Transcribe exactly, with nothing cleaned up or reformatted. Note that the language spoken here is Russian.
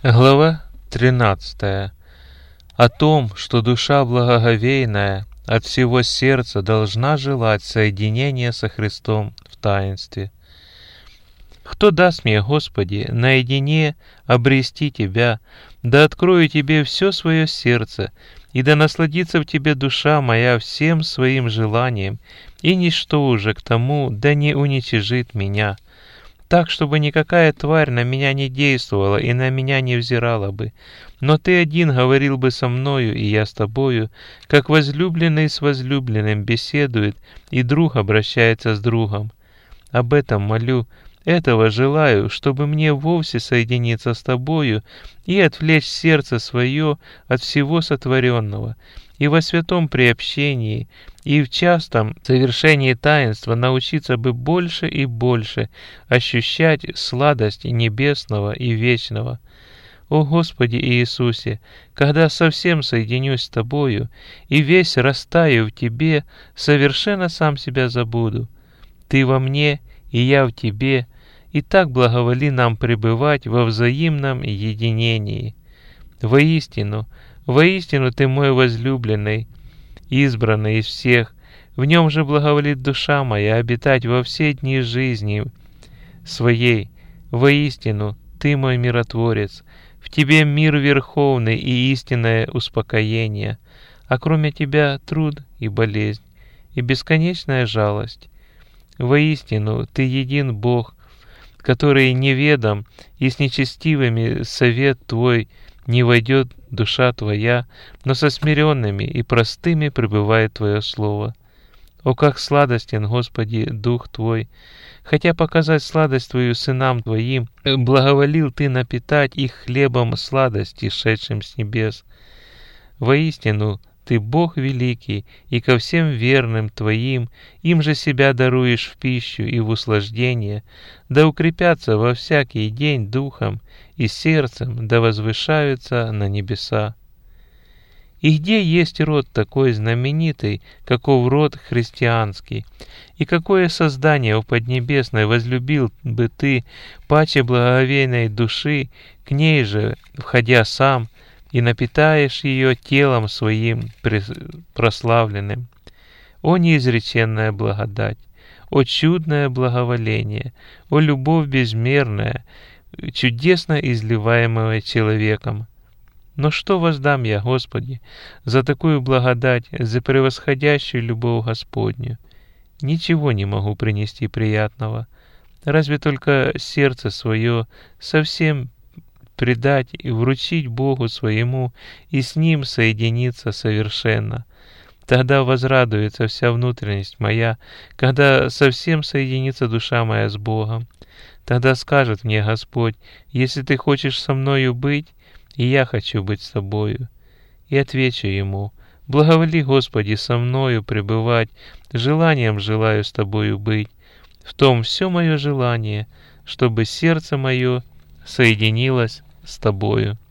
Глава тринадцатая. О том, что душа благоговейная от всего сердца должна желать соединения со Христом в таинстве. Кто даст мне, Господи, наедине обрести Тебя, да открою Тебе все свое сердце, и да насладится в Тебе душа моя всем своим желанием, и ничто уже к тому да не уничижит меня, так, чтобы никакая тварь на меня не действовала и на меня не взирала бы. Но Ты один говорил бы со мною, и я с Тобою, как возлюбленный с возлюбленным беседует, и друг обращается с другом. Об этом молю, этого желаю, чтобы мне вовсе соединиться с Тобою и отвлечь сердце свое от всего сотворенного, и во святом приобщении, и в частом совершении таинства научиться бы больше и больше ощущать сладость небесного и вечного. О Господи Иисусе, когда совсем соединюсь с Тобою и весь растаю в Тебе, совершенно сам себя забуду. Ты во мне, и я в Тебе, и так благоволи нам пребывать во взаимном единении. Воистину, воистину Ты мой возлюбленный, избранный из всех, в Нем же благоволит душа моя обитать во все дни жизни своей. Воистину, Ты мой миротворец, в Тебе мир верховный и истинное успокоение, а кроме Тебя труд и болезнь, и бесконечная жалость. Воистину, Ты един Бог, который неведом, и с нечестивыми совет Твой не войдет душа Твоя, но со смиренными и простыми пребывает Твое Слово. О, как сладостен, Господи, Дух Твой! Хотя показать сладость Твою сынам Твоим, благоволил Ты напитать их хлебом сладости, шедшим с небес. Воистину, Ты Бог великий, и ко всем верным Твоим, им же себя даруешь в пищу и в услаждение, да укрепятся во всякий день духом и сердцем, да возвышаются на небеса. И где есть род такой знаменитый, каков род христианский? И какое создание у Поднебесной возлюбил бы Ты, паче благоговейной души, к ней же, входя сам, и напитаешь ее телом своим прославленным? О неизреченная благодать! О чудное благоволение! О любовь безмерная, чудесно изливаемая человеком! Но что воздам я, Господи, за такую благодать, за превосходящую любовь Господню? Ничего не могу принести приятного, разве только сердце свое совсем предать и вручить Богу своему и с Ним соединиться совершенно. Тогда возрадуется вся внутренность моя, когда совсем соединится душа моя с Богом. Тогда скажет мне Господь: если Ты хочешь со мною быть, и я хочу быть с Тобою. И отвечу Ему: благоволи, Господи, со мною пребывать, желанием желаю с Тобою быть. В том все мое желание, чтобы сердце мое соединилось с Тобою.